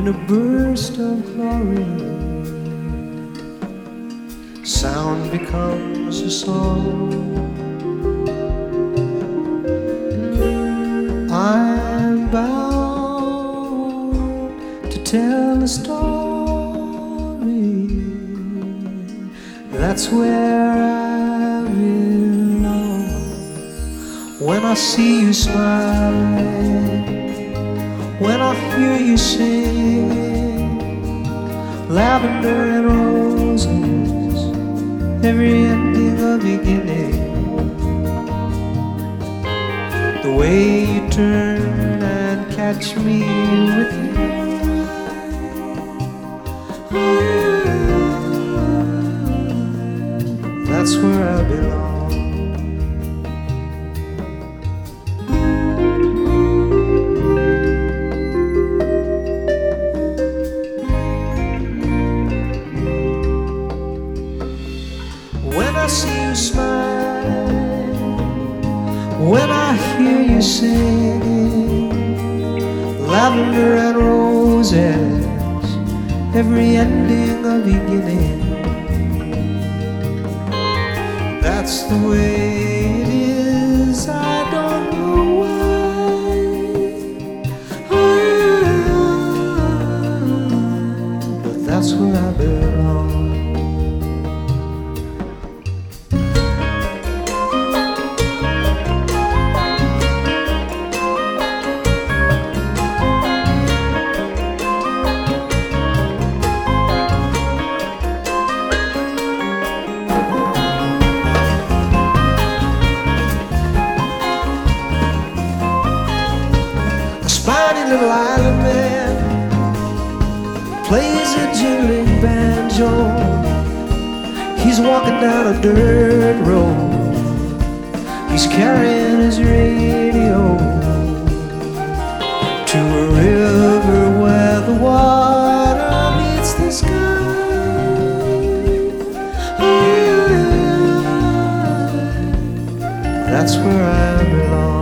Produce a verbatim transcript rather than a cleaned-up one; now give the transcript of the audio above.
in a burst of glory. Sound becomes a song. I'm bound to tell a story. That's where I belong. When I see you smile, when I hear you sing, lavender and roses, every ending a beginning. The way you turn and catch me with your eyes, that's where I belong. When I see you smile, when I hear you sing, lavender and roses, every ending a beginning. That's the way it is, I don't know why, but that's where I belong. Spiny little island man plays a jingling banjo. He's walking down a dirt road. He's carrying his radio to a river where the water meets the sky. That's where I belong.